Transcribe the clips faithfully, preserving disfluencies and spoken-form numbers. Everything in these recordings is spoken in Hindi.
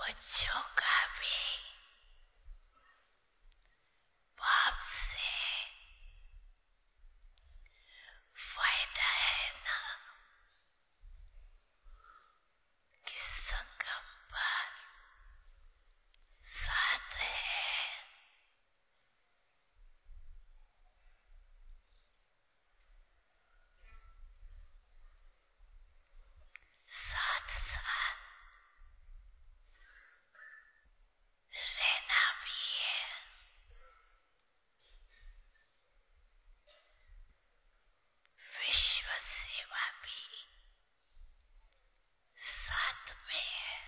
बच्चों का भी पाप से फायदा है ना कि संगम पर साथ है, साथ साथ रहना भी है, विश्व सेवा भी साथ में है।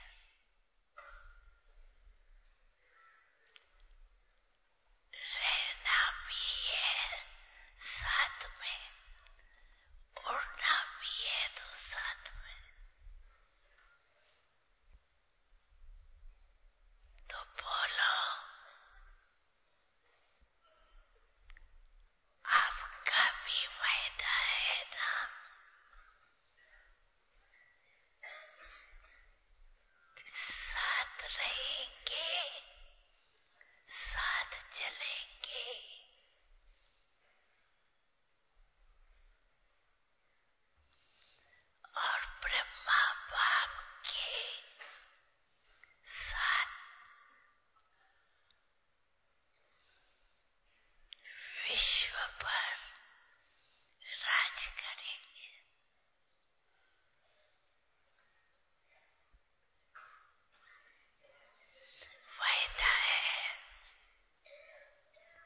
रहना भी है साथ में, उड़ना भी है तो साथ में। तो बोलो, आपका भी फायदा है ना? साथ रहेंगे, साथ चलेंगे, और ब्रह्मा बाप के साथ विश्व पर राज करेंगे। फायदा है,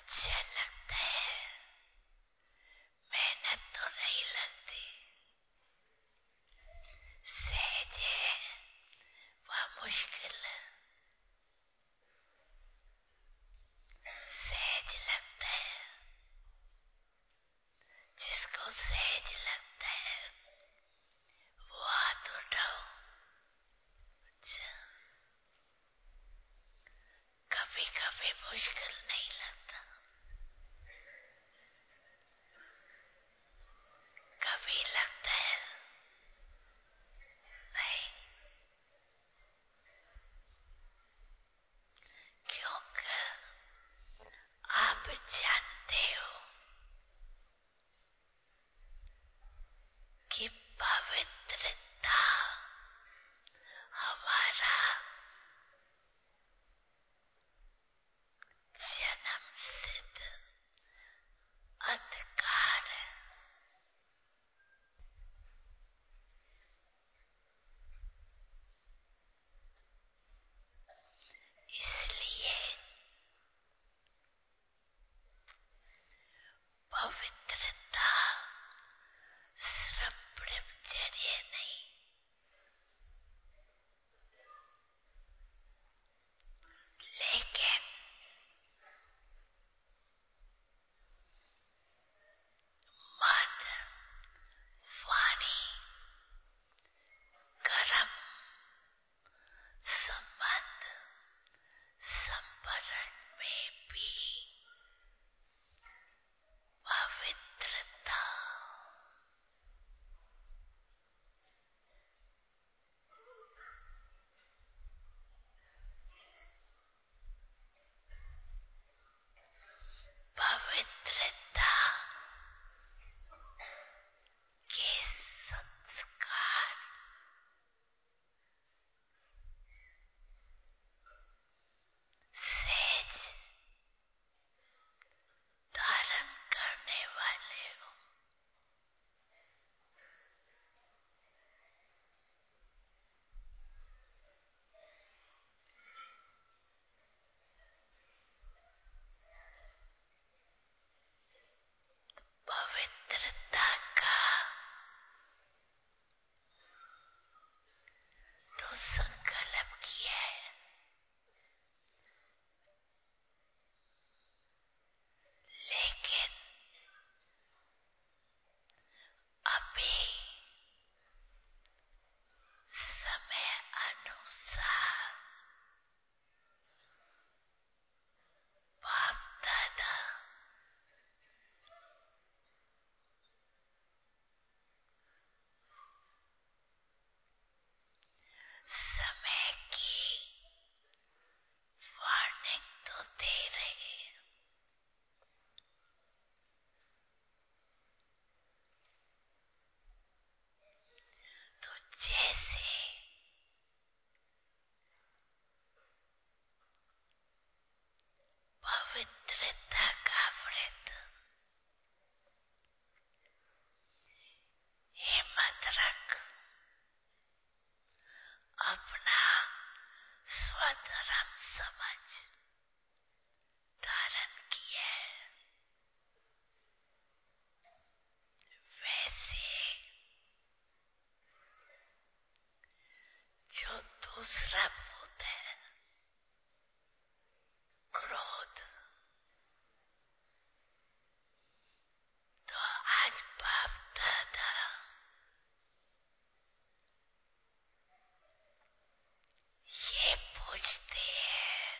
अच्छा लगता है, मेहनत तो नहीं लगती, सहज है वह मुश्किल, सहज लगता है। जिसको सहज लगता है वो हाथ उठाओ। कभी कभी मुश्किल नहीं लगता, कभी लगता है नहीं, क्योंकि आप जानते हो कि पवित्रता हमारा जन्म सिद्ध अधिकार है। इसलिए पवित्रता सिर्फ ब्रह्मचर्य नहीं, लेकिन मन, वाणी, कर्म, संबंध, संपर्क में भी पवित्रता। पवित्रता के संस्कार सहज धारण करने वाले हो। पवित्रता का तो संकल्प किया है, लेकिन अभी समय अनुसार बाप दादा समय की वार्निंग तो दे रहे हैं। तो जैसे पवित्रता का व्रत, हिम्मत रख, अपना स्वधर्म समझ धारण किया है, वैसे जो दूसरा भूत है, क्रोध, तो आज बाप दादा ये पूछते हैं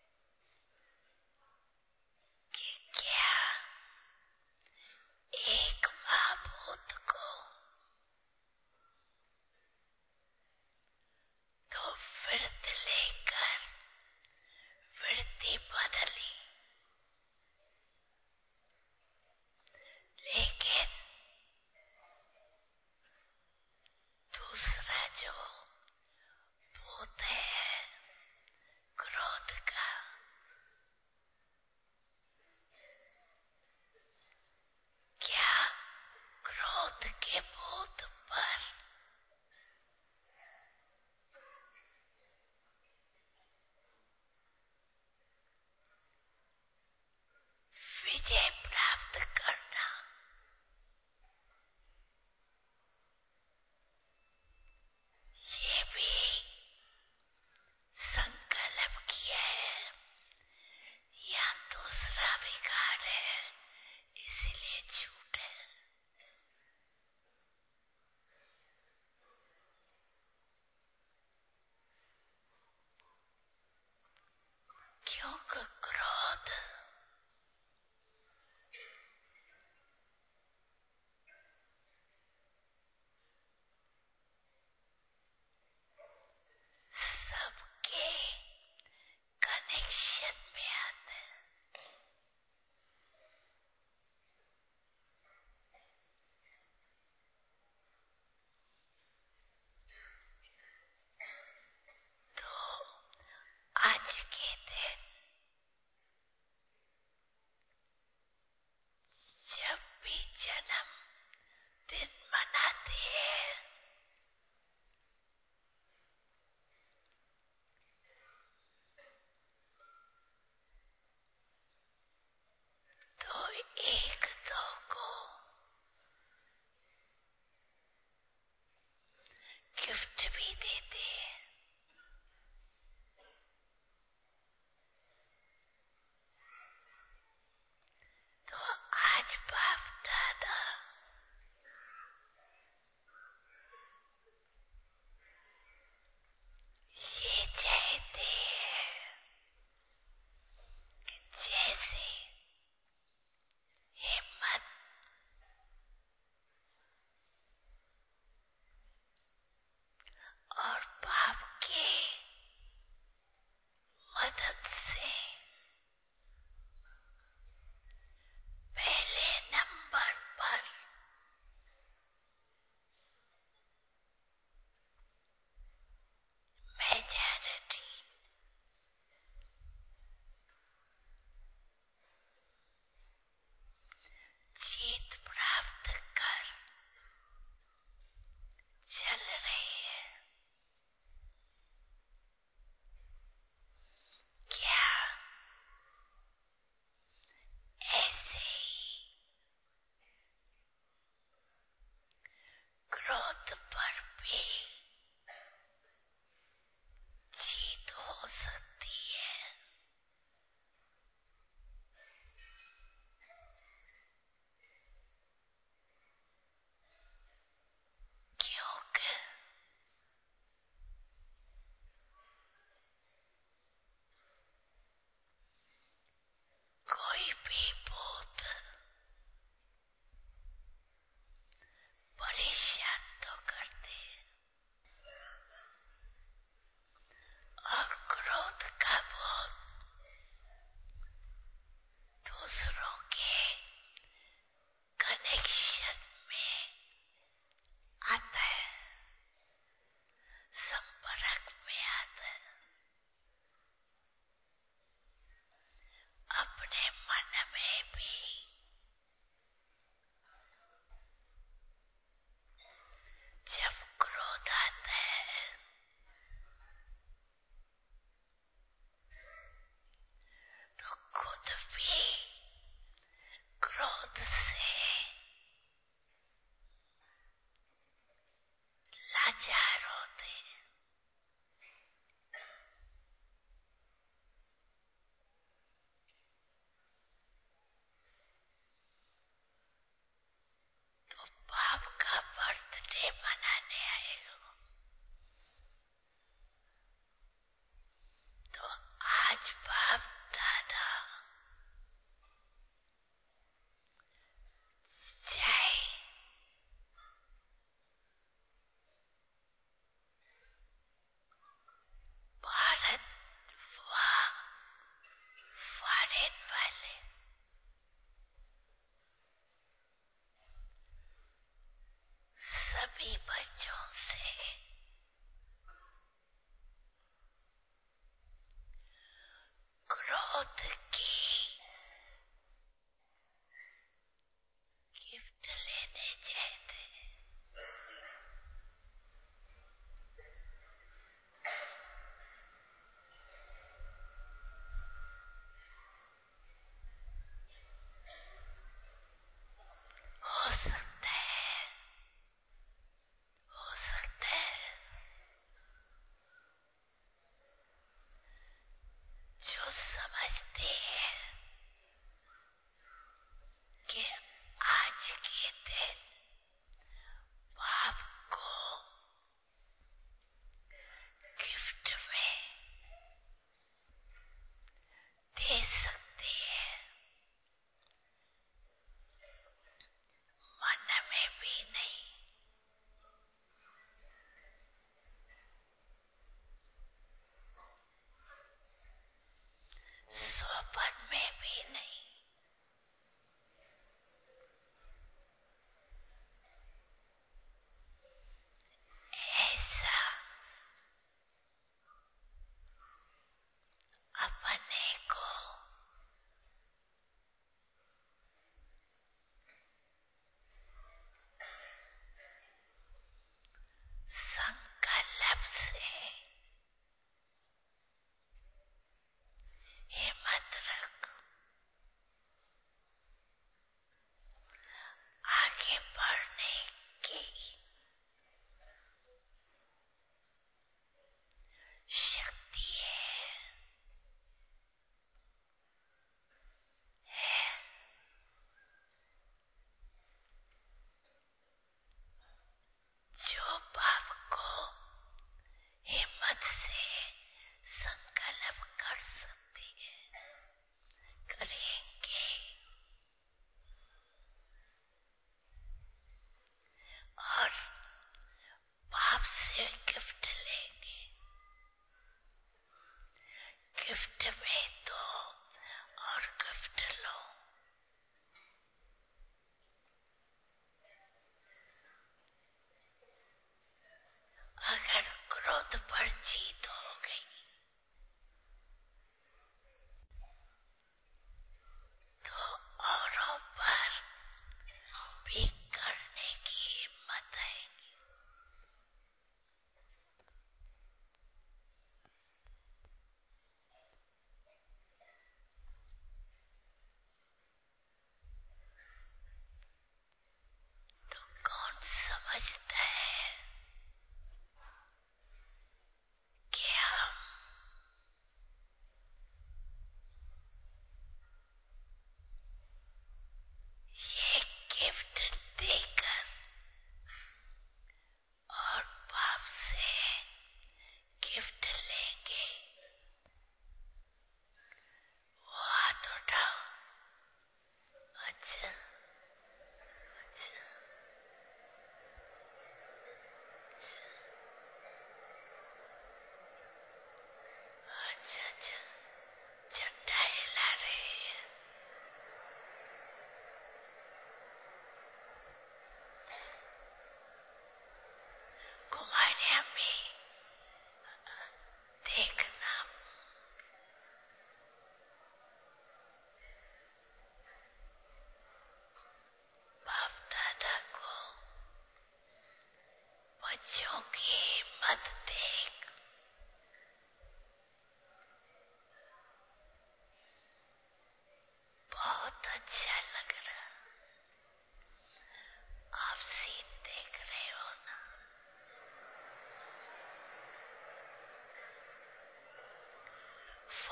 कि क्या एक महाभूत को तो वृत्ति लेकर वृत्ति बदली, लेकिन दूसरा जो भूत है क्रोध का, क्या क्रोध के भूत पर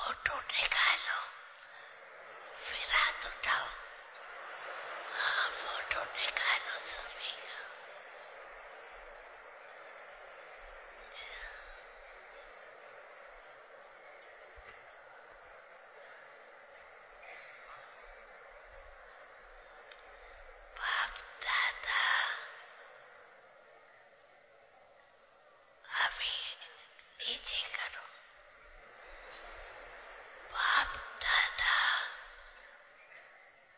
फोटो निकालो, फिर हाथ उठाओ। हाँ, फोटो निकालो सभी का। बाप दादा अभी नीचे करो। बाप दादा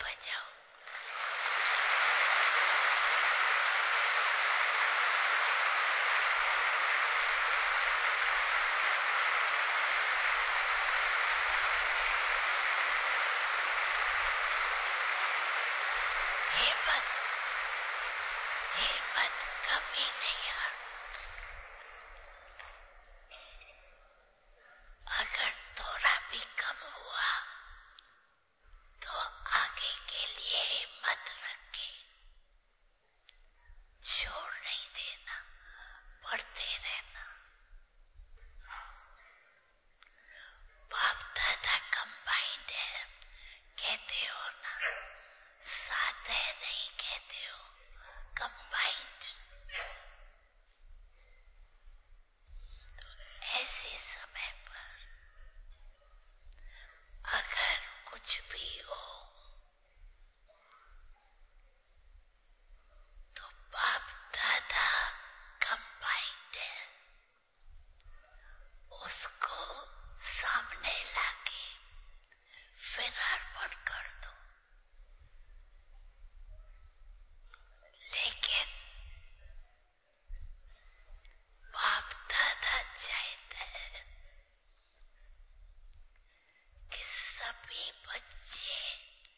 बजाओ। हिम्मत हिम्मत कभी नहीं हार। अगर थोड़ा भी कम हुआ तो आगे के लिए हिम्मत रखे, छोड़ नहीं देना, बढ़ते रहना। बाप दादा कंबाइंड है कहते हो ना, साथ है नहीं कहते हो, कंबाइंड। तो ऐसे समय पर अगर कुछ भी हो तो बाप दादा कंबाइंड है, उसको सामने लाके फिर अर्पण कर दो। लेकिन बाप दादा चाहते हैं कि सभी बच्चे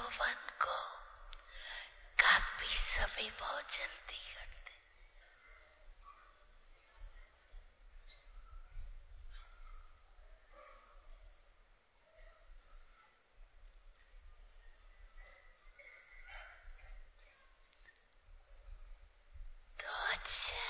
तपोवन को काफी समय बहुत जल्दी करते। तो अच्छा,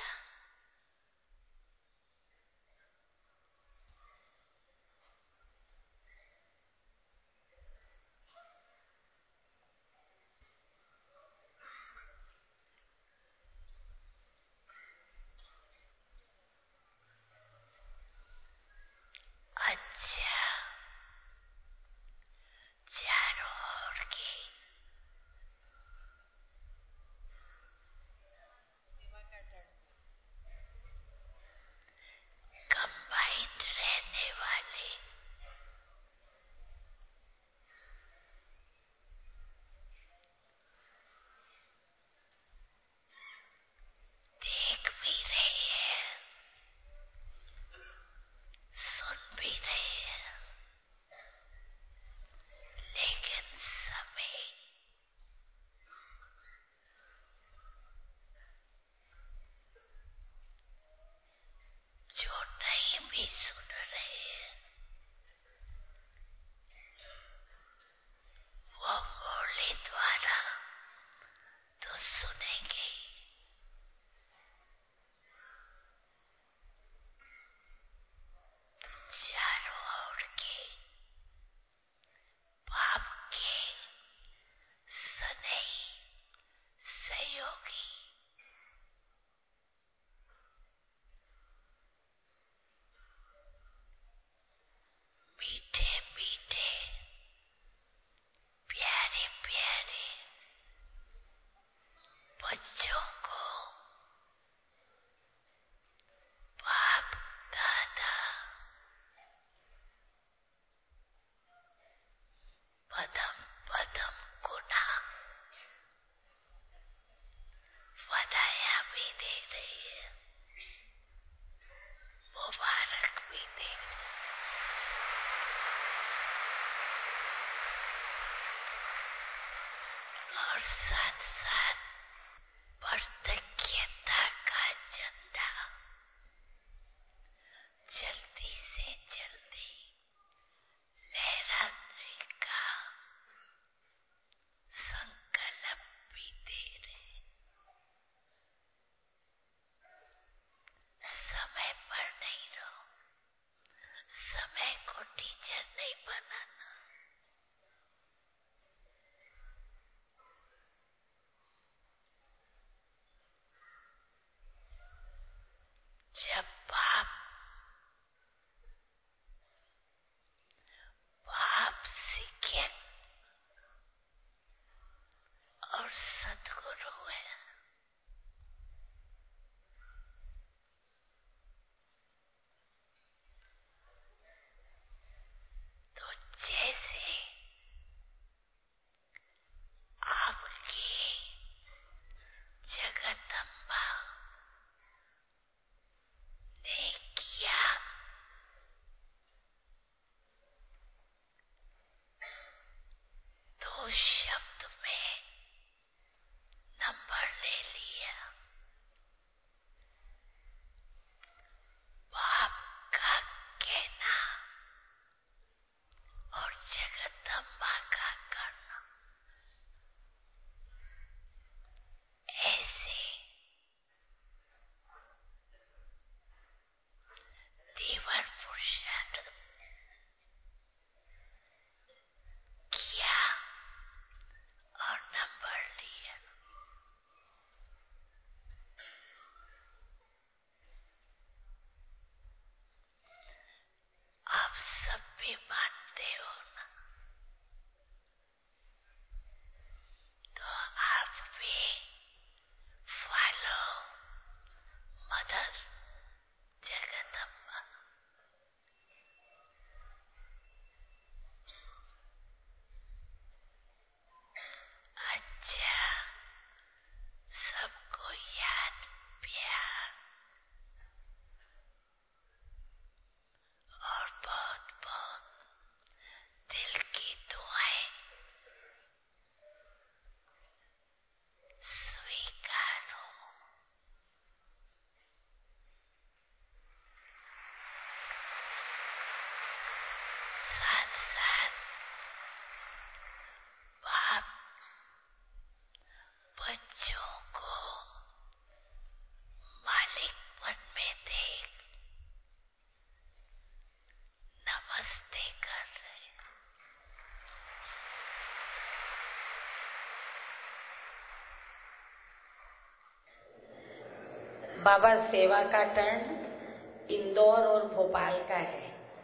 बाबा सेवा का टर्न इंदौर और भोपाल का है।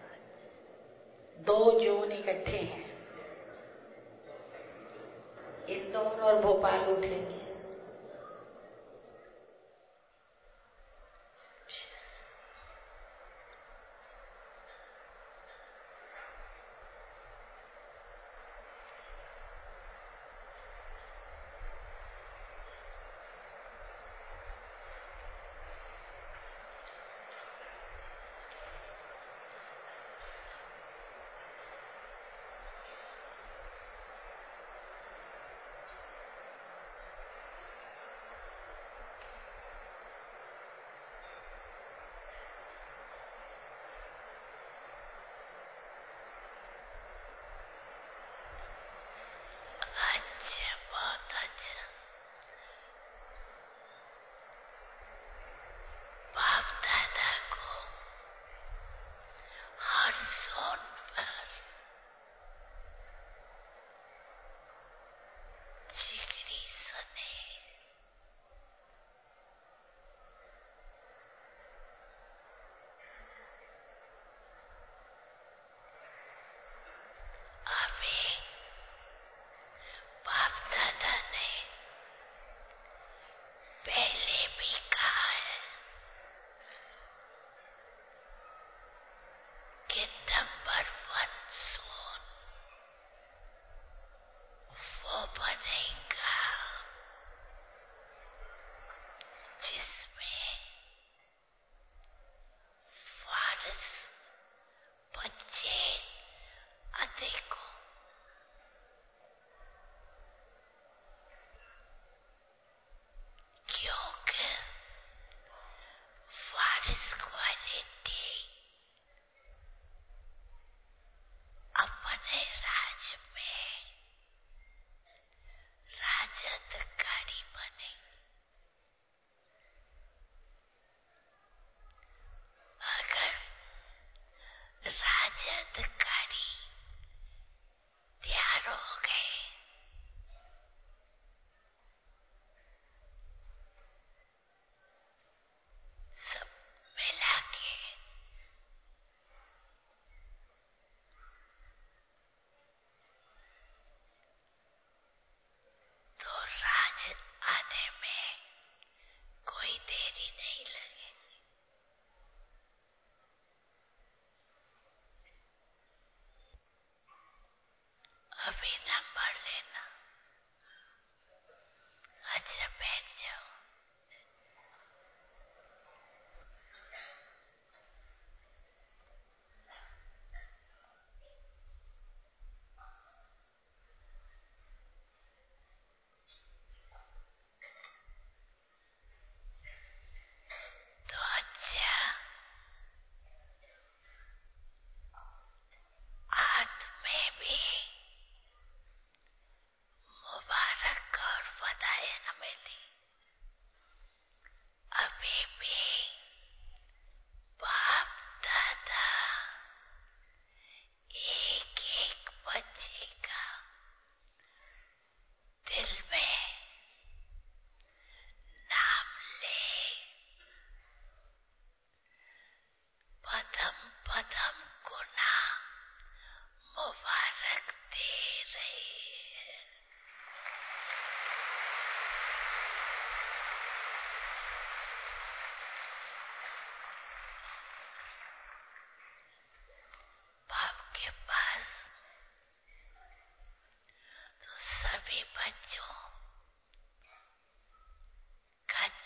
दो जोन इकट्ठे हैं, इंदौर और भोपाल उठेंगे।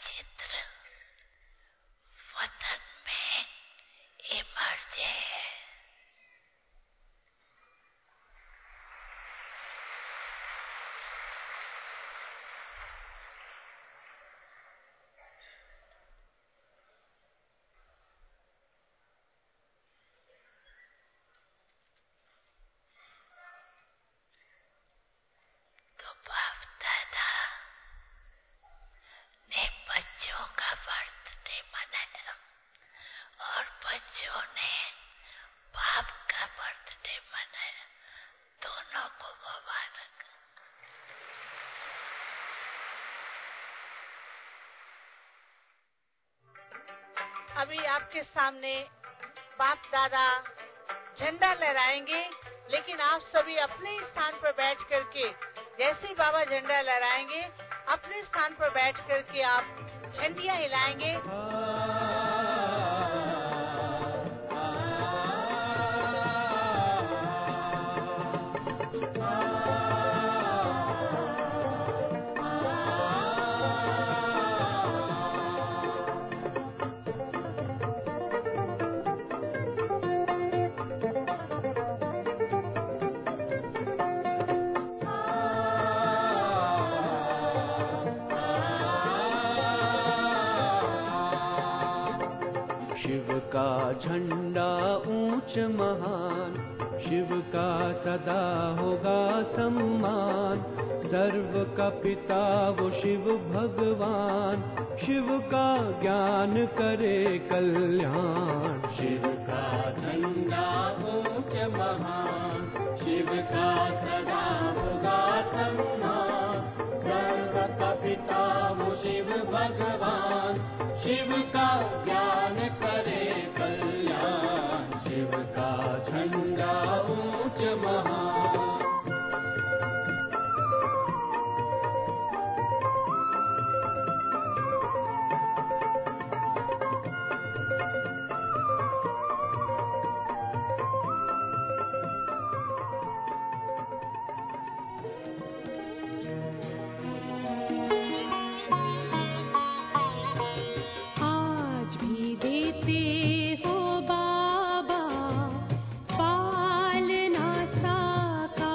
वतन में इमर्जे है। अभी आपके सामने बाप दादा झंडा लहराएंगे, लेकिन आप सभी अपने स्थान पर बैठ करके, जैसे ही बाबा झंडा लहराएंगे, अपने स्थान पर बैठ करके आप झंडियां हिलाएंगे। झंडा ऊंच महान, शिव का सदा होगा सम्मान। सर्व का पिता वो शिव भगवान, शिव का ज्ञान करे कल्याण। शिव का झंडा ऊंच महान, शिव का सदा होगा सम्मान। सर्व का पिता वो शिव भगवान, शिव का ज्ञान करे कल्याण। शिव का झंडा ऊंच महान। हो बाबा पालना साकार।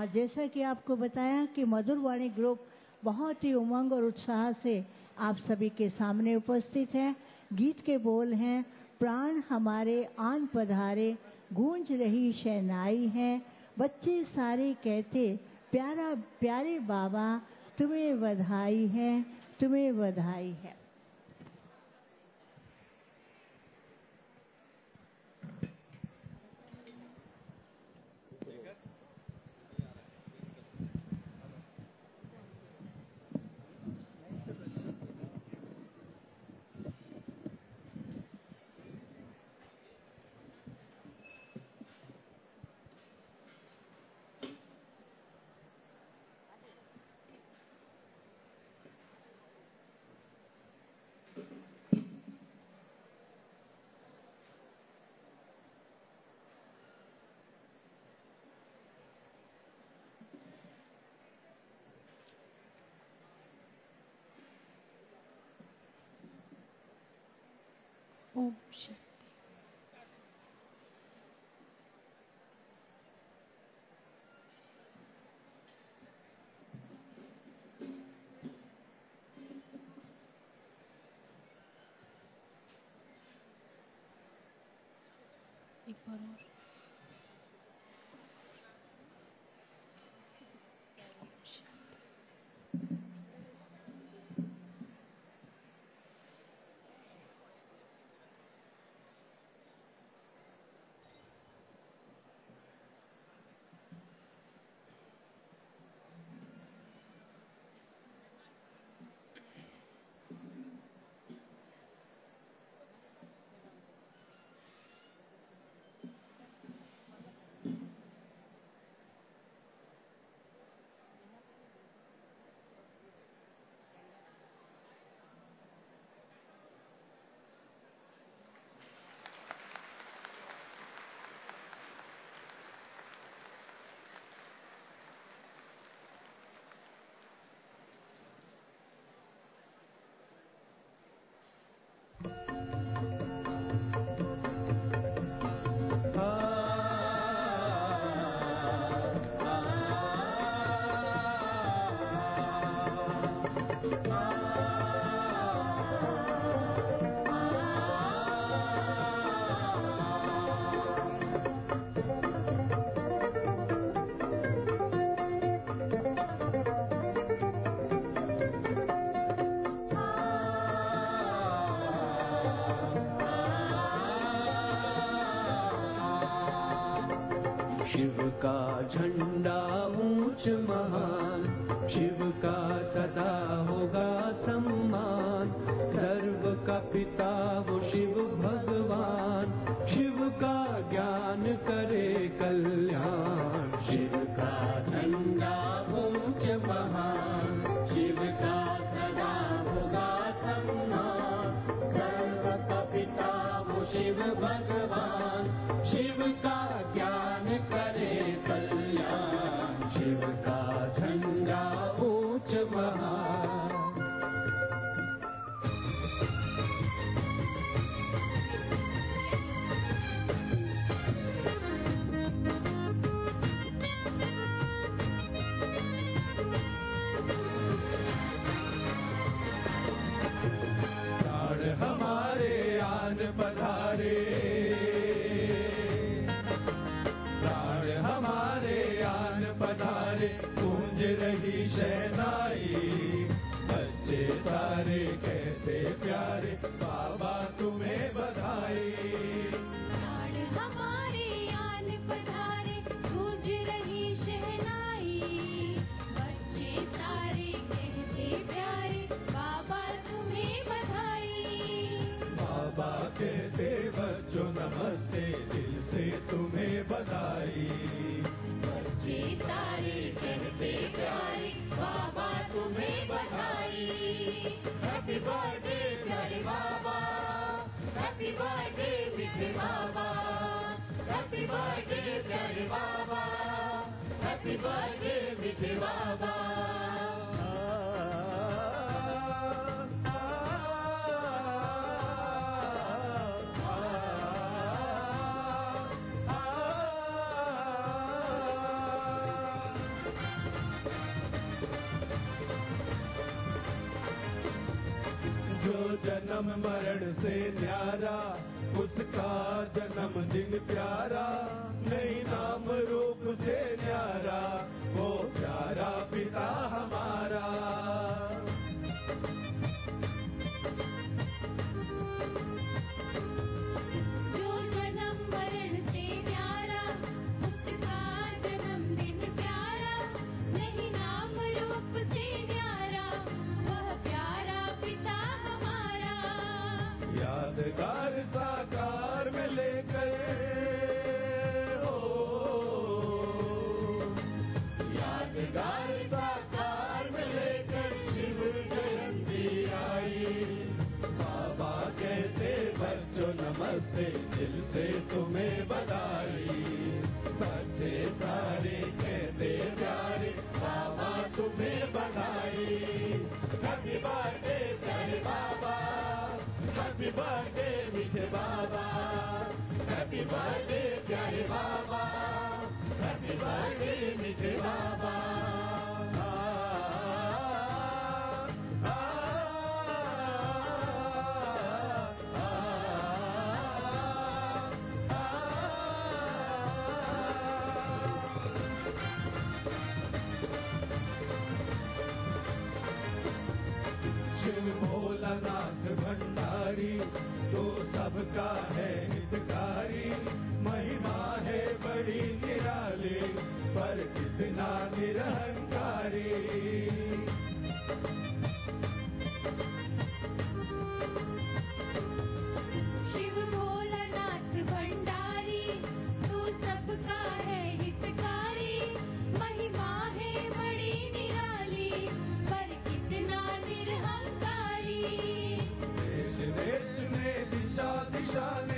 और जैसा कि आपको बताया कि मधुर वाणी ग्रुप बहुत ही उमंग और उत्साह से आप सभी के सामने उपस्थित है। गीत के बोल हैं, प्राण हमारे आन पधारे, गूंज रही शहनाई है, बच्चे सारे कहते प्यारा प्यारे बाबा, तुम्हें बधाई है, तुम्हें बधाई है। ओम शांति। एक बार और शिव का झंडा ऊंच महान, शिव का सदा होगा सम्मान। सर्व का पिता वो शिव भगवान, शिव का ज्ञान करे कल्याण। शिव का झंडा ऊंच महान, शिव का सदा होगा सम्मान। सर्व का पिता वो शिव भगवान, शिव का ज्ञान करे कल्याण। शिव का झंडा ऊंच महान। प्राण हमारे आन पधारे, प्राण हमारे आन पधारे, गूंज रही शहनाई। बच्चे सारे कहते प्यारे बाबा तुम्हें बधाई। प्राण हमारे आन पधारे, गूंज रही शहनाई। बच्चे सारे कहते प्यारे बाबा तुम्हें बधाई। बाबा कहते बच्चों नमस्ते, दिल से तुम्हें बधाई। बच्चे सारे कहते प्यारे बाबा तुम्हें बधाई। हैप्पी बर्थडे प्यारे बाबा, हैप्पी बर्थडे मीठे बाबा, हैप्पी बर्थडे प्यारे बाबा, हैप्पी बर्थडे मीठे बाबा। आ, आ, आ, आ, जन्म मरण से न्यारा, उसका जन्मदिन प्यारा, नहीं नाम रूप से न्यारा, वो प्यारा पिता हमारा। जो जन्म मरण से न्यारा, उसका जन्मदिन प्यारा, नहीं नाम रूप से न्यारा, वह प्यारा पिता हमारा। यादगार साकार में लेकर हो, यादगार साकार में लेकर शिव जयंती आई। बाबा कहते बच्चों नमस्ते, दिल से तुम्हें बधाई। बच्चे सारे कहते प्यारे, बाबा तुम्हें बधाई। हैप्पी बर्थडे प्यारे बाबा, हैप्पी बर्थडे मीठे बाबा, हैप्पी बर्थडे प्यारे बाबा, हैप्पी बर्थडे मीठे बाबा। आ, आ, आ, आ, आ, शिव भोलानाथ भंडारी, तो सबका है हितकारी। महिमा है बड़ी निराली, पर कितना निरहंकारी। शिव भोलानाथ भंडारी, तू सबका है हितकारी। महिमा है बड़ी निराली, पर कितना निरहंकारी। देश देश ने दिशा दिशा ने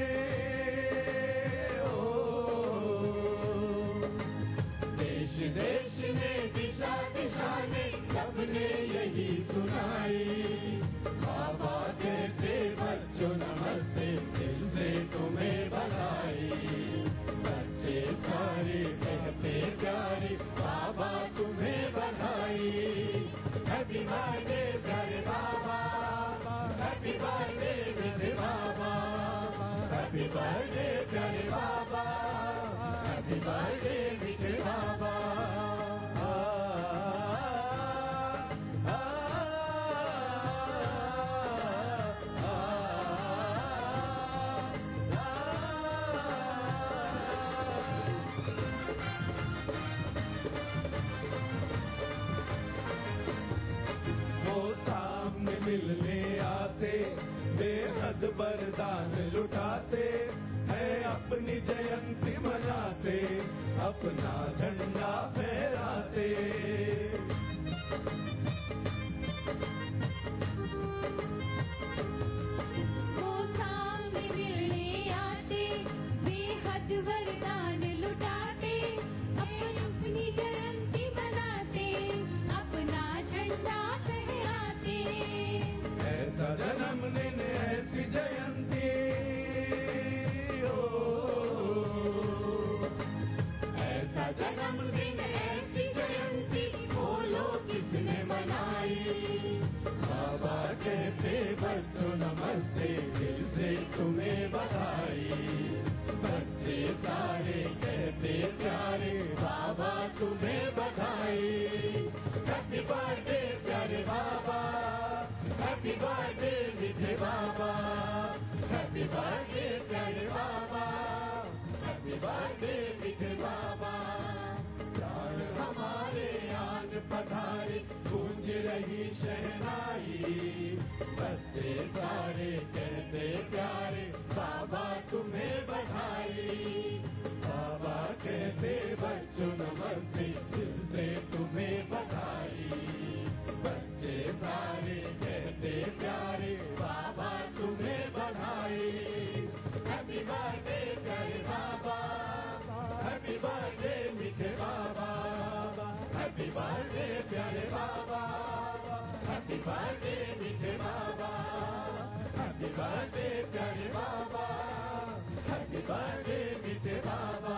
ओ, देश देश ने दिशा दिशा ने सबने यही सुनाई। बाबा कहते बच्चों नमस्ते, दिल से तुम्हें बधाई। बच्चे सारे कहते प्यारे, बाबा तुम्हें बधाई। हैप्पी बर्थडे प्यारे बाबा, हैप्पी बर्थडे मीठे बाबा, हैप्पी बर्थडे प्यारे बाबा, हैप्पी बर्थडे मीठे बाबा। आ, आ, आ, आ, वो सामने मिलने आते, बेहद वरदान लुटाते हैं, अपनी जयंती मनाते, अपना झंडा फहराते। वो सामने मिलने आते, बेहद वरदान लुटाते, अपनी जयंती मनाते, अपना झंडा फहराते। ऐसा जन्मदिन ऐसी जयंती हो, ऐसा जन्मदिन ऐसी जयंती, बोलो किसने मनाई। बाबा कहते बच्चों नमस्ते, दिल से तुम्हें बधाई। बच्चे सारे कहते प्यारे, बाबा तुम्हें बधाई। हैप्पी बर्थडे प्यारे बाबा, हैप्पी बर्थडे मीठे बाबा, हैप्पी बर्थडे प्यारे बाबा, हैप्पी बर्थडे मीठे बाबा। प्राण हमारे आन पधारे, गूंज रही शहनाई। बच्चे सारे कहते प्यारे, बाबा तुम्हें बधाई। बाबा कहते बच्चों नमस्ते, दिल से तुम्हें बधाई। बच्चे सारे कहते प्यारे, बाबा तुम्हें बधाई। हैप्पी बर्थडे प्यारे बाबा, हैप्पी बर्थडे मीठे बाबा, हैप्पी बर्थडे प्यारे बाबा, हैप्पी बर्थडे मीठे बाबा, हैप्पी बर्थडे प्यारे बाबा, हैप्पी बर्थडे मीठे बाबा।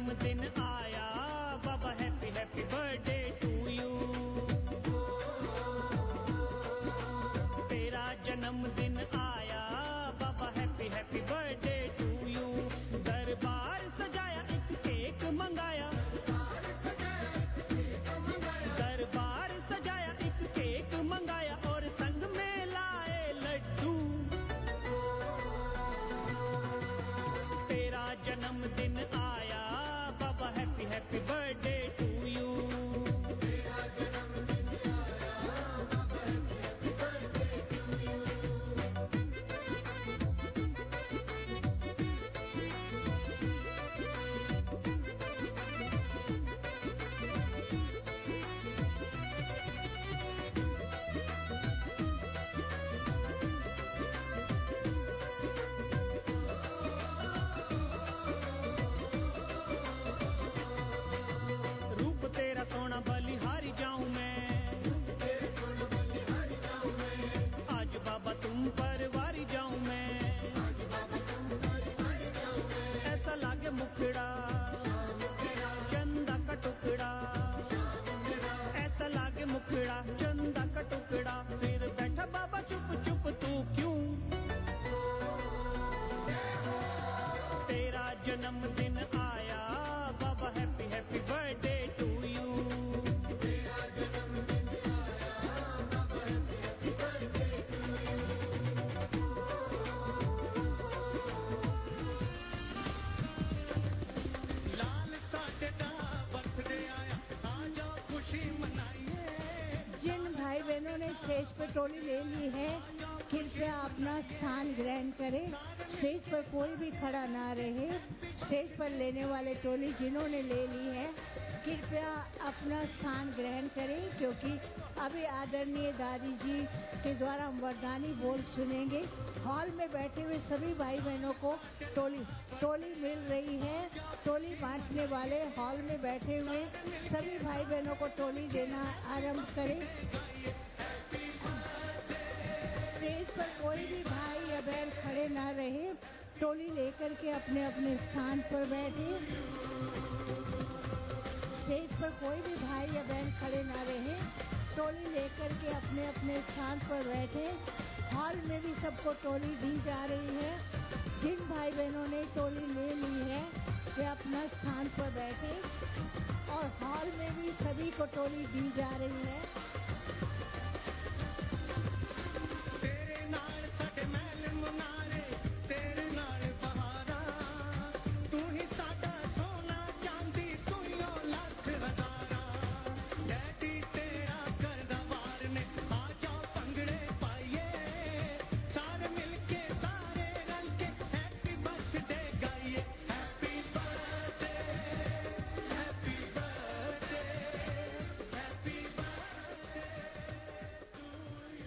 जन्मदिन आया, बाबा happy happy birthday to you. तेरा जन्मदिन आया, बाबा happy happy birthday to you. दरबार सजाया, एक केक मंगाया, दरबार सजाया, एक केक मंगाया और संग में लाए लड्डू। तेरा जन्मदिन आया, बाबा happy happy birthday to you. तेरा जन्मदिन आया, बाबा happy happy birthday to you. रूप तेरा सोना बलिहारी जाऊं मैं, आज बाबा तुम पर वारी जाऊं मैं। ऐसा लागे मुखड़ा चंदा का टुकड़ा, ऐसा लागे मुखड़ा चंदा का टुकड़ा। फिर बैठा बाबा चुप चुप तू क्यों? तेरा जन्मदिन आया, बाबा happy happy birthday to you. तेरा जन्मदिन आया, बाबा happy happy birthday to you. लाल साटे दा बर्थडे आया, आ जाओ खुशी मनाइए। जिन भाई बहनों ने स्टेज पर टोली ले ली है, कृपया अपना स्थान ग्रहण करें। स्टेज पर कोई भी खड़ा ना रहे। स्टेज पर लेने वाले टोली जिन्होंने ले ली है, कृपया अपना स्थान ग्रहण करें, क्योंकि अभी आदरणीय दादी जी के द्वारा हम वरदानी बोल सुनेंगे। हॉल में बैठे हुए सभी भाई बहनों को टोली टोली मिल रही है। टोली बांटने वाले हॉल में बैठे हुए सभी भाई बहनों को टोली देना आरंभ करें। स्टेज पर कोई भी भाई या बहन खड़े ना रहे। टोली लेकर के अपने अपने स्थान पर बैठे। स्टेज पर कोई भी भाई या बहन खड़े ना रहे। टोली लेकर के अपने अपने स्थान पर बैठे। हॉल में भी सबको टोली दी जा रही है। जिन भाई बहनों ने टोली ले ली है, वे अपना स्थान पर बैठे और हॉल में भी सभी को टोली दी जा रही है। तेरे नाल साडे महल मुनारे, तेरे नाल बहारा, तू ही साडा सोना चांदी, तू ही ओ लख हजारा। डैडी तेरा करदा वार ने, आ जाओ भंगड़े पाइए, सारे मिलके सारे रल के हैप्पी बर्थडे गाइए। Happy birthday, happy birthday, happy birthday to you.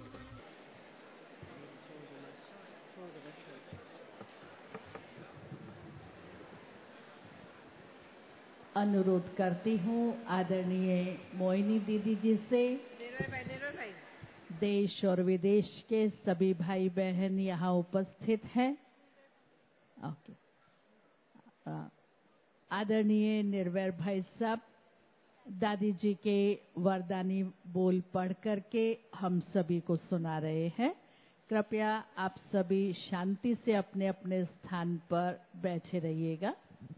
अनुरोध करती हूँ आदरणीय मोहिनी दीदी जी से, देश और विदेश के सभी भाई बहन यहाँ उपस्थित हैं। ओके, आ, आदरणीय निर्वैर भाई साहब दादी जी के वरदानी बोल पढ़ करके हम सभी को सुना रहे हैं। कृपया आप सभी शांति से अपने अपने स्थान पर बैठे रहिएगा।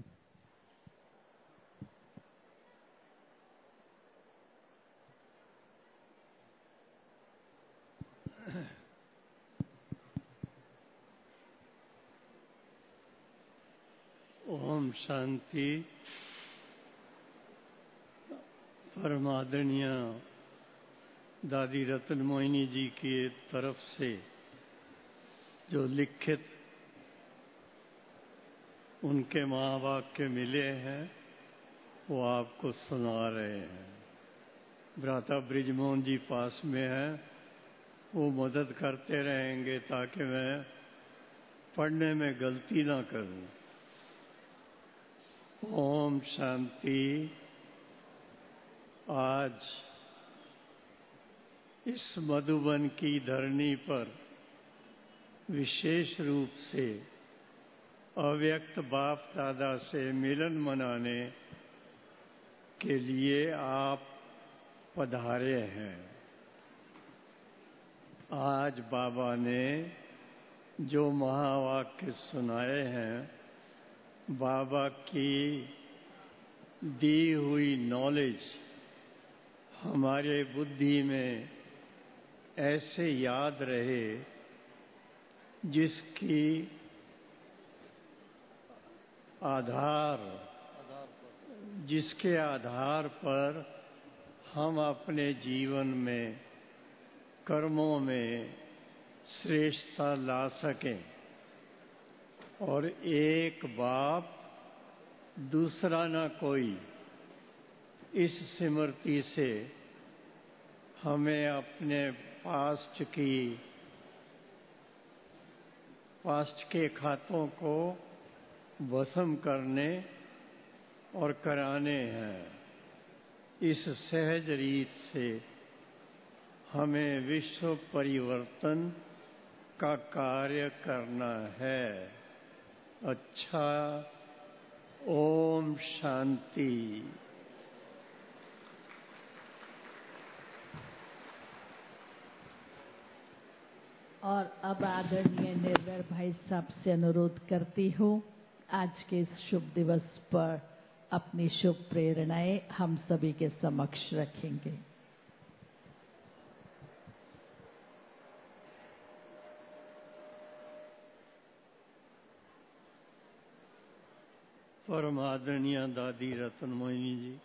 ओम शांति। परमादरणीय दादी रतन मोहिनी जी की तरफ से जो लिखित उनके महावाक्य मिले हैं वो आपको सुना रहे हैं। भ्राता ब्रिजमोहन जी पास में है, वो मदद करते रहेंगे ताकि मैं पढ़ने में गलती ना करूं। ओम शांति। आज इस मधुबन की धरनी पर विशेष रूप से अव्यक्त बाप दादा से मिलन मनाने के लिए आप पधारे हैं। आज बाबा ने जो महावाक्य सुनाए हैं, बाबा की दी हुई नॉलेज हमारे बुद्धि में ऐसे याद रहे, जिसकी आधार जिसके आधार पर हम अपने जीवन में कर्मों में श्रेष्ठता ला सकें और एक बाप दूसरा न कोई, इस स्मृति से हमें अपने पास्ट की पास्ट के खातों को भस्म करने और कराने हैं। इस सहज रीत से हमें विश्व परिवर्तन का कार्य करना है। अच्छा, ओम शांति। और अब आदरणीय निर्भय भाई साहब से अनुरोध करती हूँ, आज के इस शुभ दिवस पर अपनी शुभ प्रेरणाएं हम सभी के समक्ष रखेंगे। परम आदरणीय दादी रतन मोहिनी जी,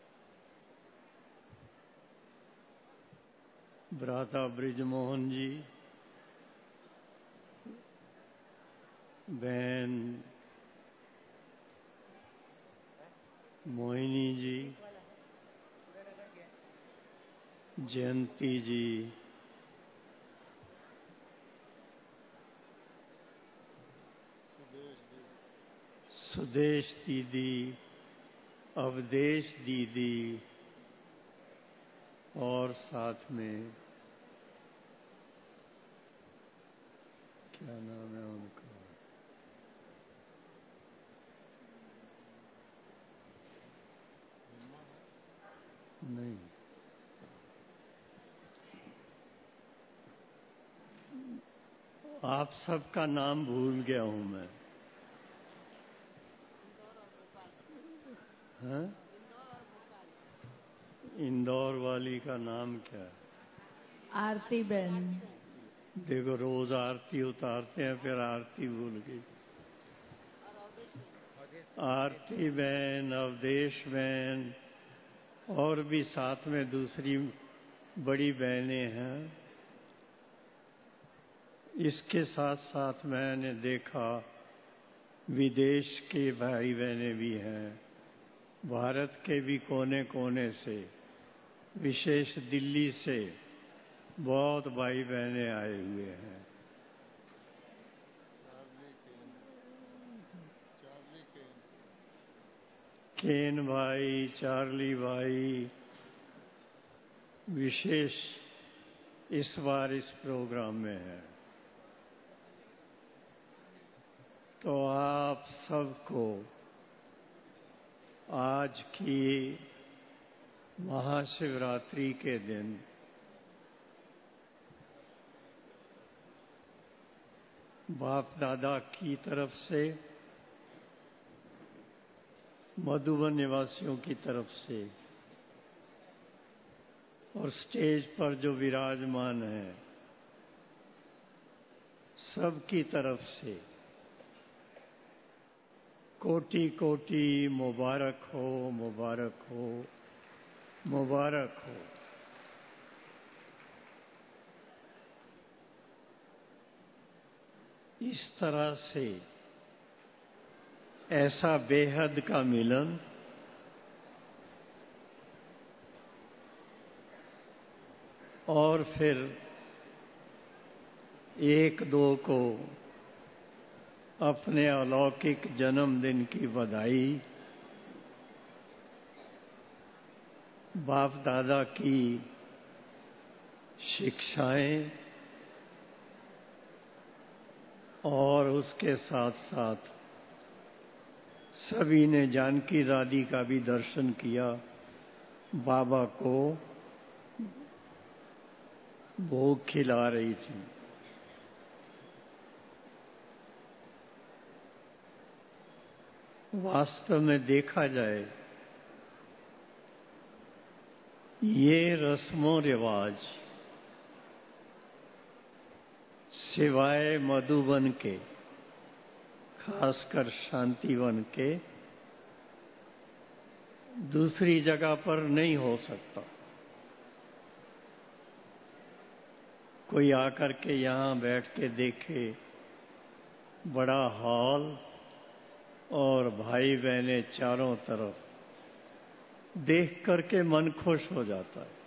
भ्राता ब्रिजमोहन जी, बहन मोहिनी जी, जयंती जी, सुदेश दीदी, अवधेश दीदी और साथ में क्या नाम है उनका, नहीं, आप सबका नाम भूल गया हूं मैं। हाँ? इंदौर वाली का नाम क्या है? आरती बहन। देखो, रोज आरती उतारते हैं, फिर आरती भूल गई। आरती बहन, अवधेश बहन और भी साथ में दूसरी बड़ी बहनें हैं। इसके साथ साथ मैंने देखा विदेश के भाई बहनें भी हैं, भारत के भी कोने कोने से, विशेष दिल्ली से बहुत भाई बहनें आए हुए हैं। केन भाई, चार्ली भाई विशेष इस बार इस प्रोग्राम में है। तो आप सबको आज की महाशिवरात्रि के दिन बाप दादा की तरफ से, मधुबन निवासियों की तरफ से और स्टेज पर जो विराजमान है सबकी तरफ से कोटि कोटि मुबारक हो, मुबारक हो, मुबारक हो। इस तरह से ऐसा बेहद का मिलन और फिर एक दो को अपने अलौकिक जन्मदिन की बधाई, बाप दादा की शिक्षाएं और उसके साथ साथ सभी ने जानकी दादी का भी दर्शन किया। बाबा को भोग खिला रही थी। वास्तव में देखा जाए, ये रस्मों रिवाज सिवाय मधुबन के, खासकर शांतिवन के, दूसरी जगह पर नहीं हो सकता। कोई आकर के यहाँ बैठ के देखे, बड़ा हॉल और भाई बहनें चारों तरफ, देख करके मन खुश हो जाता है।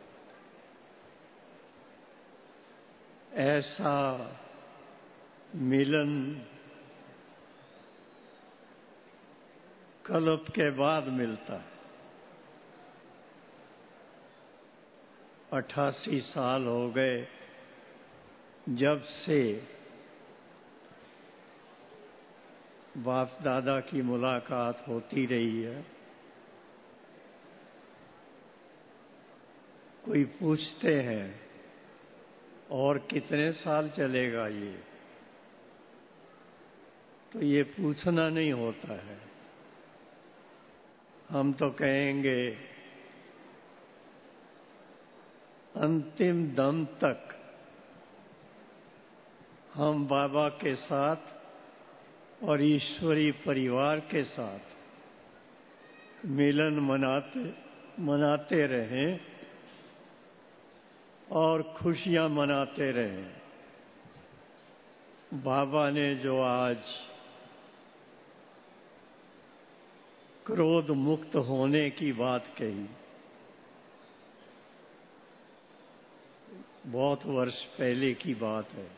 ऐसा मिलन कल्प के बाद मिलता है। अट्ठासी साल हो गए जब से बाप दादा की मुलाकात होती रही है। कोई पूछते हैं और कितने साल चलेगा ये, तो ये पूछना नहीं होता है। हम तो कहेंगे अंतिम दम तक हम बाबा के साथ और ईश्वरी परिवार के साथ मिलन मनाते मनाते रहें और खुशियां मनाते रहें। बाबा ने जो आज क्रोध मुक्त होने की बात कही, बहुत वर्ष पहले की बात है।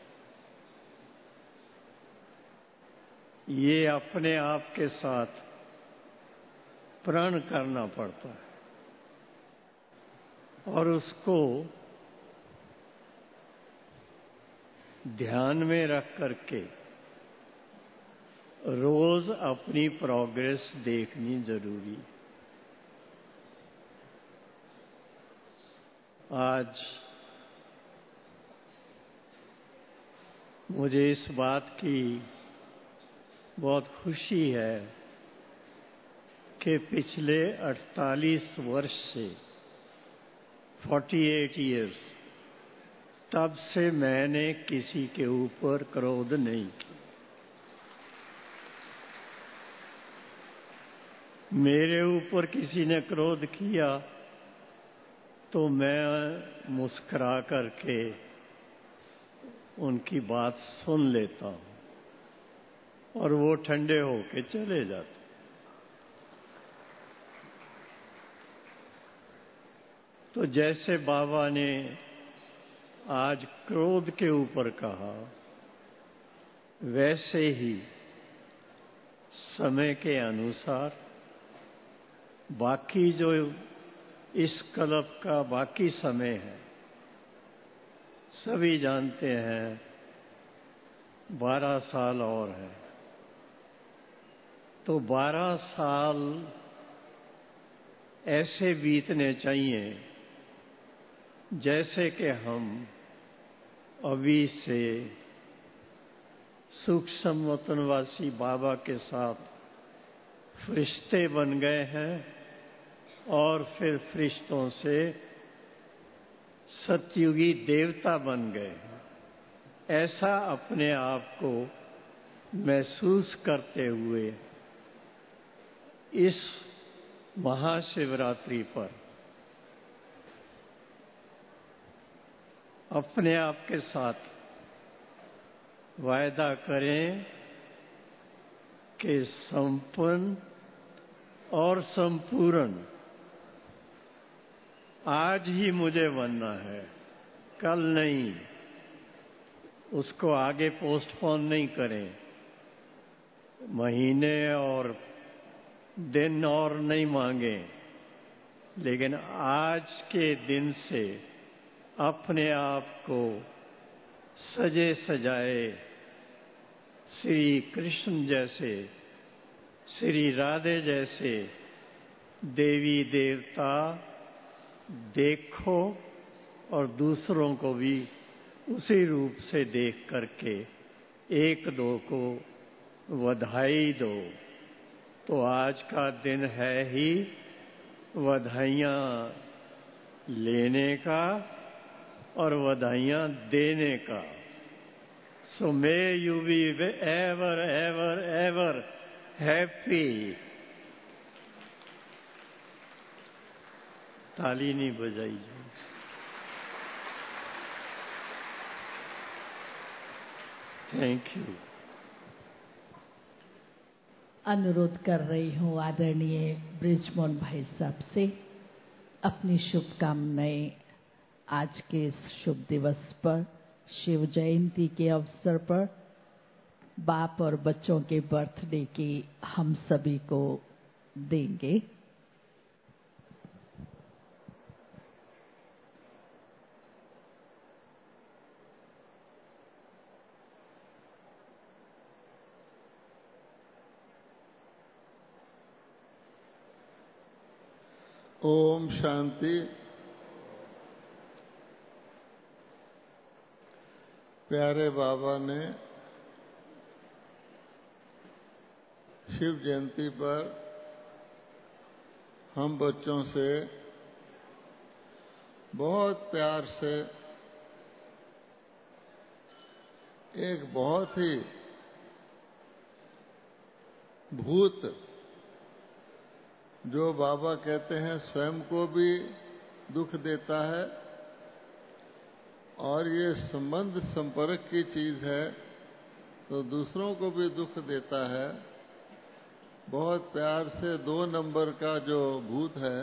ये अपने आप के साथ प्रण करना पड़ता है और उसको ध्यान में रख करके रोज अपनी प्रोग्रेस देखनी जरूरी। आज मुझे इस बात की बहुत खुशी है कि पिछले अड़तालीस वर्ष से अड़तालीस इयर्स तब से मैंने किसी के ऊपर क्रोध नहीं किया। मेरे ऊपर किसी ने क्रोध किया तो मैं मुस्कुरा करके उनकी बात सुन लेता हूं और वो ठंडे होके चले जाते। तो जैसे बाबा ने आज क्रोध के ऊपर कहा, वैसे ही समय के अनुसार बाकी जो इस कल्प का बाकी समय है, सभी जानते हैं बारह साल और है। तो बारह साल ऐसे बीतने चाहिए जैसे कि हम अभी से सूक्ष्म वतनवासी बाबा के साथ फरिश्ते बन गए हैं और फिर फरिश्तों से सतयुगी देवता बन गए। ऐसा अपने आप को महसूस करते हुए इस महाशिवरात्रि पर अपने आप के साथ वायदा करें कि संपन्न और संपूर्ण आज ही मुझे बनना है, कल नहीं। उसको आगे पोस्टपोन नहीं करें, महीने और दिन और नहीं मांगे, लेकिन आज के दिन से अपने आप को सजे सजाए श्री कृष्ण जैसे, श्री राधे जैसे देवी देवता देखो और दूसरों को भी उसी रूप से देख करके एक दो को बधाई दो। तो आज का दिन है ही बधाइयाँ लेने का और बधाइयाँ देने का। So may you be ever ever ever happy. ताली नहीं बजाई। Thank you. अनुरोध कर रही हूँ आदरणीय ब्रिजमोहन भाई साहब से अपनी शुभकामनाएं आज के इस शुभ दिवस पर, शिव जयंती के अवसर पर, बाप और बच्चों के बर्थडे की हम सभी को देंगे। ओम शांति। प्यारे बाबा ने शिव जयंती पर हम बच्चों से बहुत प्यार से एक बहुत ही भूत, जो बाबा कहते हैं स्वयं को भी दुख देता है और ये संबंध संपर्क की चीज है तो दूसरों को भी दुख देता है, बहुत प्यार से दो नंबर का जो भूत है,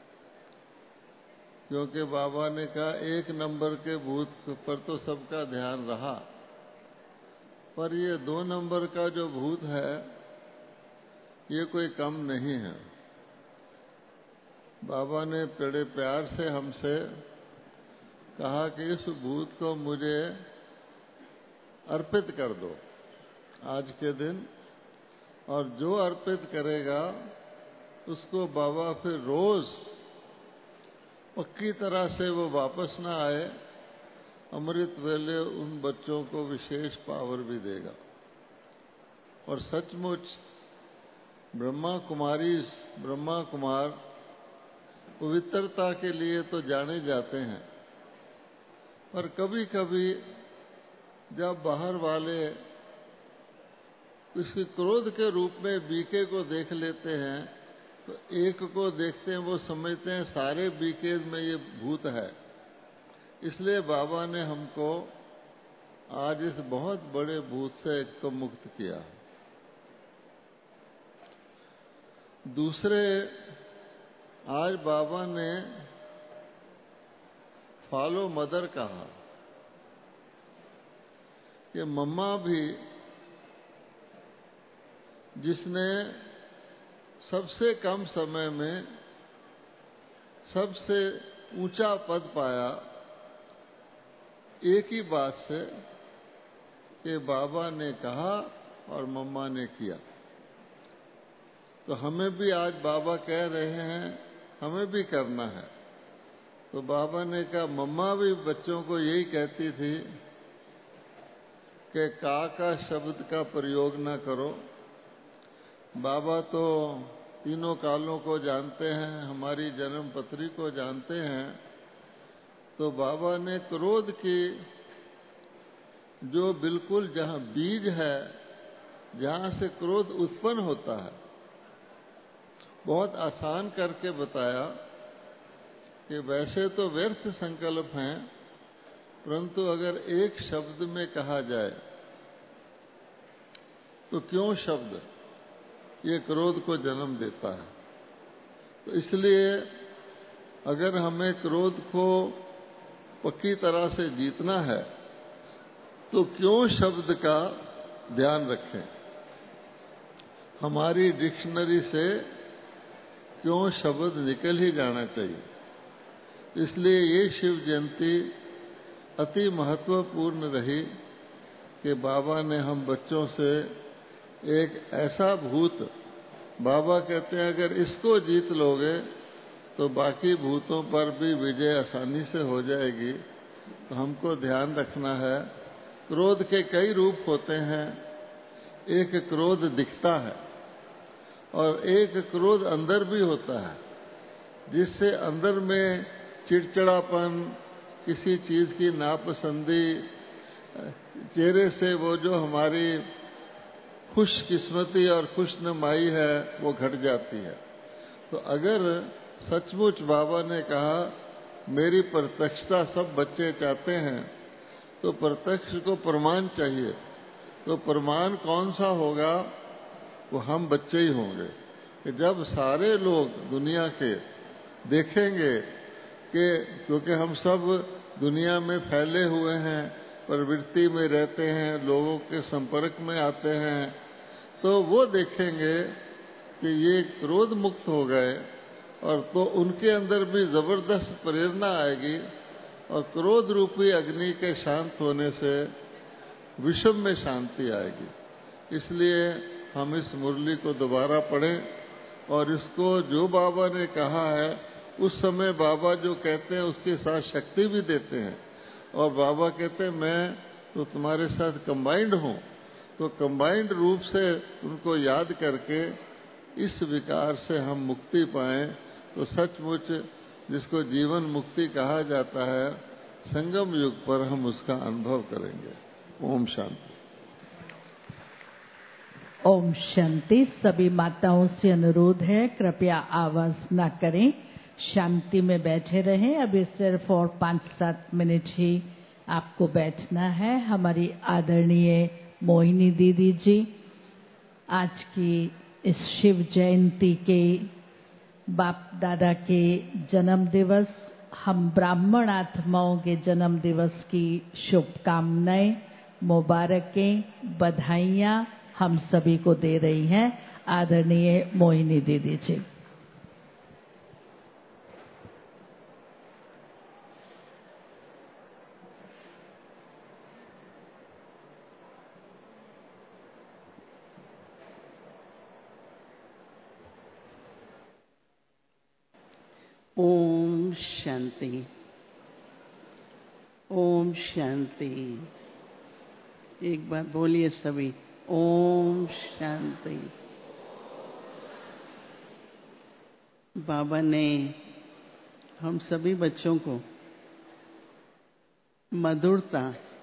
क्योंकि बाबा ने कहा एक नंबर के भूत पर तो सबका ध्यान रहा, पर ये दो नंबर का जो भूत है ये कोई कम नहीं है। बाबा ने बड़े प्यार से हमसे कहा कि इस भूत को मुझे अर्पित कर दो आज के दिन, और जो अर्पित करेगा उसको बाबा फिर रोज पक्की तरह से वो वापस ना आए, अमृत वेले उन बच्चों को विशेष पावर भी देगा। और सचमुच ब्रह्मा कुमारी ब्रह्मा कुमार पवित्रता के लिए तो जाने जाते हैं, पर कभी कभी जब बाहर वाले इसके क्रोध के रूप में बीके को देख लेते हैं तो एक को देखते हैं वो समझते हैं सारे बीकेज में ये भूत है। इसलिए बाबा ने हमको आज इस बहुत बड़े भूत से एक तो मुक्त किया। दूसरे, आज बाबा ने फॉलो मदर कहा कि मम्मा भी, जिसने सबसे कम समय में सबसे ऊंचा पद पाया, एक ही बात से कि बाबा ने कहा और मम्मा ने किया। तो हमें भी आज बाबा कह रहे हैं, हमें भी करना है। तो बाबा ने कहा, मम्मा भी बच्चों को यही कहती थी कि का का शब्द का प्रयोग न करो। बाबा तो तीनों कालों को जानते हैं, हमारी जन्म पत्री को जानते हैं। तो बाबा ने क्रोध की जो बिल्कुल जहां बीज है, जहां से क्रोध उत्पन्न होता है, बहुत आसान करके बताया कि वैसे तो व्यर्थ संकल्प हैं, परंतु अगर एक शब्द में कहा जाए तो क्यों शब्द ये क्रोध को जन्म देता है। तो इसलिए अगर हमें क्रोध को पक्की तरह से जीतना है तो क्यों शब्द का ध्यान रखें। हमारी डिक्शनरी से क्यों शब्द निकल ही जाना चाहिए। इसलिए ये शिव जयंती अति महत्वपूर्ण रही कि बाबा ने हम बच्चों से एक ऐसा भूत बाबा कहते हैं अगर इसको जीत लोगे तो बाकी भूतों पर भी विजय आसानी से हो जाएगी। तो हमको ध्यान रखना है, क्रोध के कई रूप होते हैं। एक क्रोध दिखता है और एक क्रोध अंदर भी होता है, जिससे अंदर में चिड़चिड़ापन, किसी चीज की नापसंदी, चेहरे से वो जो हमारी खुशकिस्मती और खुशनुमाई है वो घट जाती है। तो अगर सचमुच बाबा ने कहा मेरी प्रत्यक्षता सब बच्चे चाहते हैं, तो प्रत्यक्ष को प्रमाण चाहिए। तो प्रमाण कौन सा होगा? वो हम बच्चे ही होंगे। कि जब सारे लोग दुनिया के देखेंगे कि क्योंकि हम सब दुनिया में फैले हुए हैं, प्रवृत्ति में रहते हैं, लोगों के संपर्क में आते हैं, तो वो देखेंगे कि ये क्रोध मुक्त हो गए, और तो उनके अंदर भी जबरदस्त प्रेरणा आएगी और क्रोध रूपी अग्नि के शांत होने से विश्व में शांति आएगी। इसलिए हम इस मुरली को दोबारा पढ़ें और इसको जो बाबा ने कहा है उस समय बाबा जो कहते हैं उसके साथ शक्ति भी देते हैं। और बाबा कहते हैं मैं तो तुम्हारे साथ कंबाइंड हूँ, तो कंबाइंड रूप से उनको याद करके इस विकार से हम मुक्ति पाएं, तो सचमुच जिसको जीवन मुक्ति कहा जाता है, संगम युग पर हम उसका अनुभव करेंगे। ओम शांति। ओम शांति। सभी माताओं से अनुरोध है कृपया आवाज न करें, शांति में बैठे रहें। अभी सिर्फ और पाँच सात मिनट ही आपको बैठना है। हमारी आदरणीय मोहिनी दीदी जी आज की इस शिव जयंती के बाप दादा के जन्म दिवस, हम ब्राह्मण आत्माओं के जन्म दिवस की शुभकामनाएं, मुबारकें, बधाइयाँ हम सभी को दे रही हैं आदरणीय मोहिनी दीदी जी। ओम शांति। ओम शांति। एक बार बोलिए सभी, ओम शांति। बाबा ने हम सभी बच्चों को मधुरता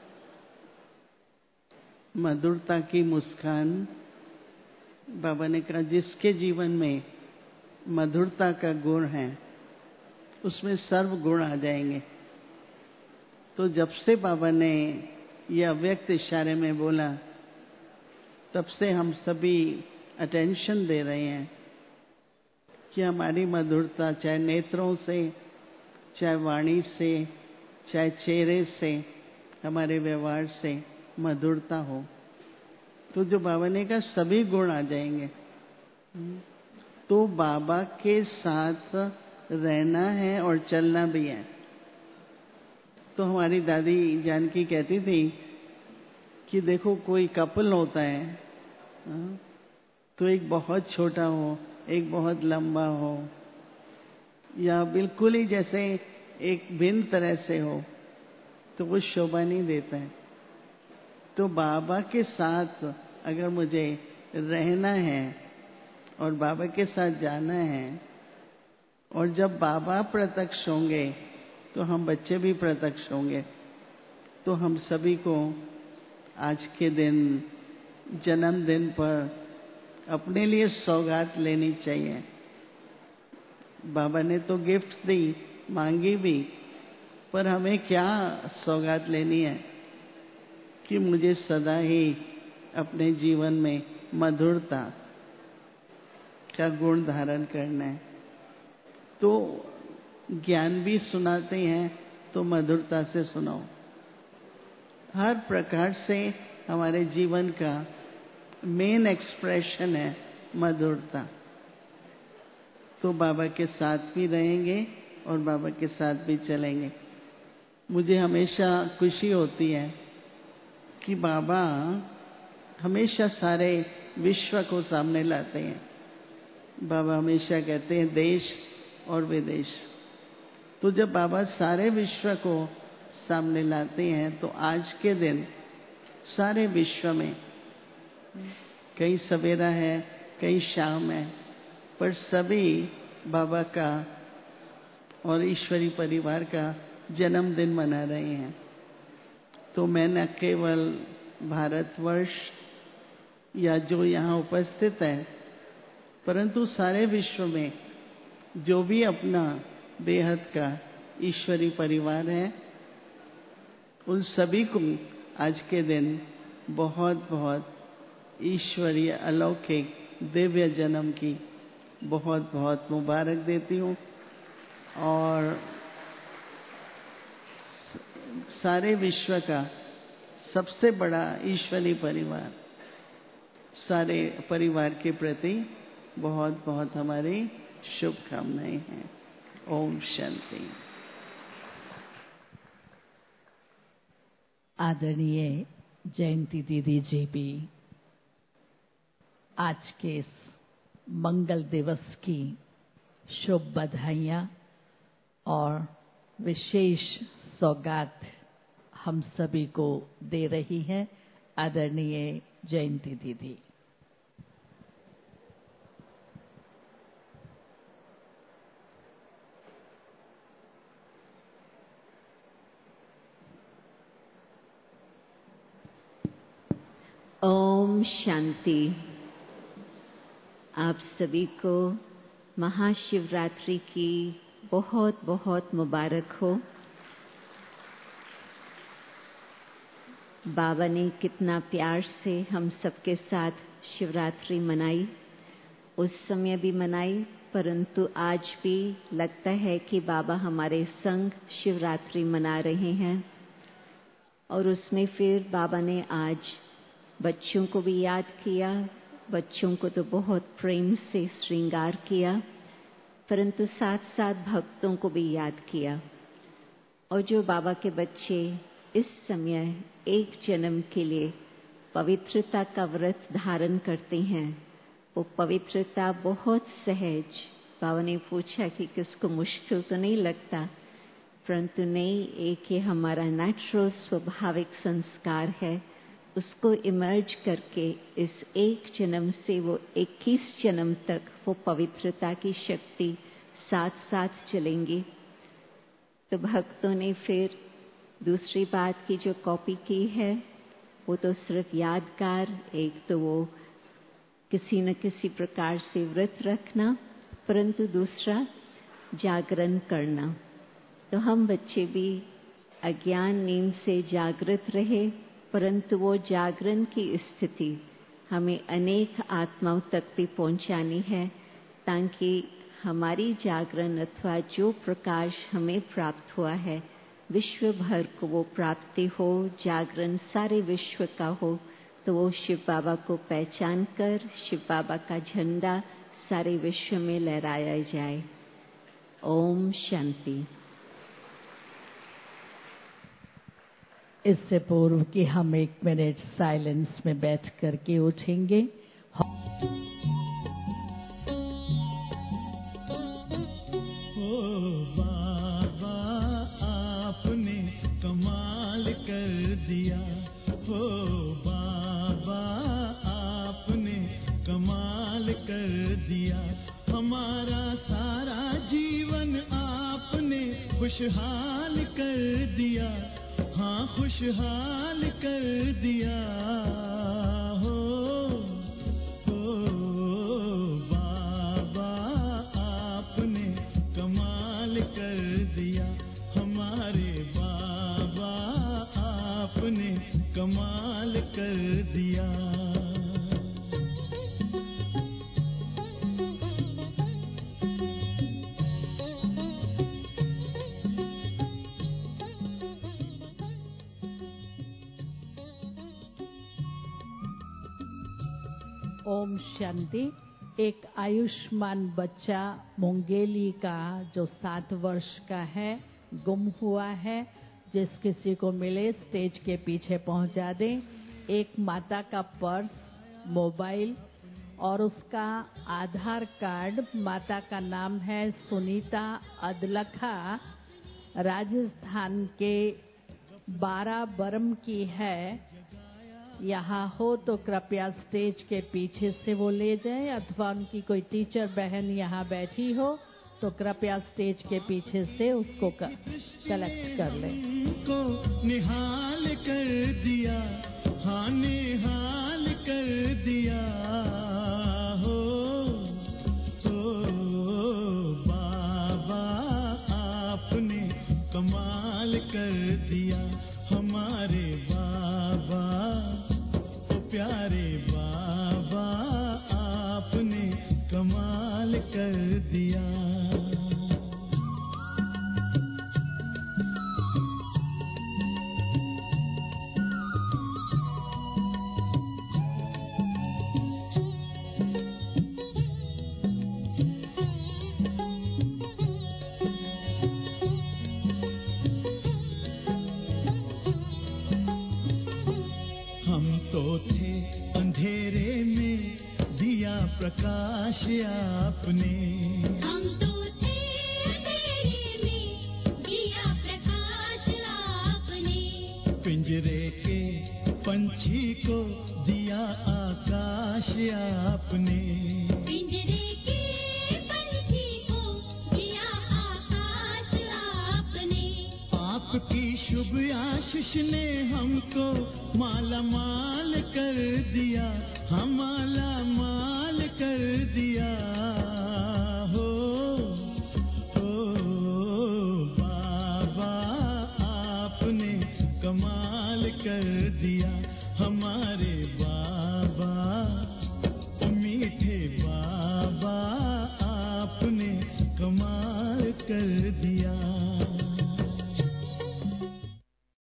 मधुरता की मुस्कान, बाबा ने कहा जिसके जीवन में मधुरता का गुण है उसमें सर्व गुण आ जाएंगे। तो जब से बाबा ने यह अव्यक्त इशारे में बोला, तब से हम सभी अटेंशन दे रहे हैं कि हमारी मधुरता चाहे नेत्रों से, चाहे वाणी से, चाहे चेहरे से, हमारे व्यवहार से मधुरता हो। तो जो बाबा ने कहा सभी गुण आ जाएंगे, तो बाबा के साथ रहना है और चलना भी है। तो हमारी दादी जानकी कहती थी कि देखो कोई कपल होता है, तो एक बहुत छोटा हो, एक बहुत लंबा हो, या बिल्कुल ही जैसे एक भिन्न तरह से हो, तो वो शोभा नहीं देता है। तो बाबा के साथ अगर मुझे रहना है और बाबा के साथ जाना है, और जब बाबा प्रत्यक्ष होंगे तो हम बच्चे भी प्रत्यक्ष होंगे, तो हम सभी को आज के दिन जन्मदिन पर अपने लिए सौगात लेनी चाहिए। बाबा ने तो गिफ्ट दी, मांगी भी, पर हमें क्या सौगात लेनी है कि मुझे सदा ही अपने जीवन में मधुरता का गुण धारण करना है। तो ज्ञान भी सुनाते हैं तो मधुरता से सुनाओ। हर प्रकार से हमारे जीवन का मेन एक्सप्रेशन है मधुरता। तो बाबा के साथ भी रहेंगे और बाबा के साथ भी चलेंगे। मुझे हमेशा खुशी होती है कि बाबा हमेशा सारे विश्व को सामने लाते हैं। बाबा हमेशा कहते हैं देश और विदेश। तो जब बाबा सारे विश्व को सामने लाते हैं तो आज के दिन सारे विश्व में कई सवेरा है, कई शाम है, पर सभी बाबा का और ईश्वरी परिवार का जन्मदिन मना रहे हैं। तो मैं न केवल भारतवर्ष या जो यहाँ उपस्थित है, परंतु सारे विश्व में जो भी अपना बेहद का ईश्वरी परिवार है, उन सभी को आज के दिन बहुत बहुत ईश्वरीय अलौकिक दिव्य जन्म की बहुत बहुत मुबारक देती हूँ। और सारे विश्व का सबसे बड़ा ईश्वरी परिवार, सारे परिवार के प्रति बहुत बहुत हमारी शुभकामनाएं हैं। ओम शांति। आदरणीय जयंती दीदी जी भी आज के इस मंगल दिवस की शुभ बधाइयाँ और विशेष सौगात हम सभी को दे रही हैं। आदरणीय जयंती दीदी। ओम शांति। आप सभी को महाशिवरात्रि की बहुत बहुत मुबारक हो। बाबा ने कितना प्यार से हम सबके साथ शिवरात्रि मनाई, उस समय भी मनाई, परंतु आज भी लगता है कि बाबा हमारे संग शिवरात्रि मना रहे हैं। और उसमें फिर बाबा ने आज बच्चों को भी याद किया। बच्चों को तो बहुत प्रेम से श्रृंगार किया, परंतु साथ साथ भक्तों को भी याद किया। और जो बाबा के बच्चे इस समय एक जन्म के लिए पवित्रता का व्रत धारण करते हैं, वो पवित्रता बहुत सहज। बाबा ने पूछा कि किसको मुश्किल तो नहीं लगता, परंतु नहीं, एक ये हमारा नेचुरल स्वाभाविक संस्कार है। उसको इमर्ज करके इस एक जन्म से वो इक्कीस जन्म तक वो पवित्रता की शक्ति साथ साथ चलेंगी। तो भक्तों ने फिर दूसरी बात की जो कॉपी की है, वो तो सिर्फ यादगार, एक तो वो किसी न किसी प्रकार से व्रत रखना, परंतु दूसरा जागरण करना। तो हम बच्चे भी अज्ञान नींद से जागृत रहे, परंतु वो जागरण की स्थिति हमें अनेक आत्माओं तक भी पहुंचानी है, ताकि हमारी जागरण अथवा जो प्रकाश हमें प्राप्त हुआ है विश्व भर को वो प्राप्ति हो, जागरण सारे विश्व का हो। तो वो शिव बाबा को पहचान कर शिव बाबा का झंडा सारे विश्व में लहराया जाए। ओम शांति। इससे पूर्व कि हम एक मिनट साइलेंस में बैठ करके उठेंगे, ओ बाबा आपने कमाल कर दिया, ओ बाबा आपने कमाल कर दिया। हमारा सारा जीवन आपने खुशहाल कर दिया, हाँ खुशहाल कर दिया। हो हो बाबा आपने कमाल कर दिया, हमारे बाबा आपने कमाल कर दिया। ओम शांति। एक आयुष्मान बच्चा मुंगेली का जो सात वर्ष का है, गुम हुआ है। जिस किसी को मिले स्टेज के पीछे पहुंचा दें। एक माता का पर्स, मोबाइल और उसका आधार कार्ड, माता का नाम है सुनीता अदलखा, राजस्थान के बारह बरम की है। यहाँ हो तो कृपया स्टेज के पीछे से वो ले जाए, अथवा उनकी कोई टीचर बहन यहाँ बैठी हो तो कृपया स्टेज के पीछे से उसको कलेक्ट कर ले। को निहाल कर दिया, हाँ निहाल कर दिया हो, तो बाबा आपने कमाल कर दिया, हमारे बाबा, ओ प्यारे बाबा आपने कमाल कर दिया। प्रकाश आपने, हम तो थे अंधेरे में, दिया प्रकाश आपने, पिंजरे के पंछी को दिया आकाश आपने, पिंजरे के पंछी को दिया आकाश आपने, आपकी शुभ आशीष ने हमको माला माल कर दिया, हम माला माल कर दिया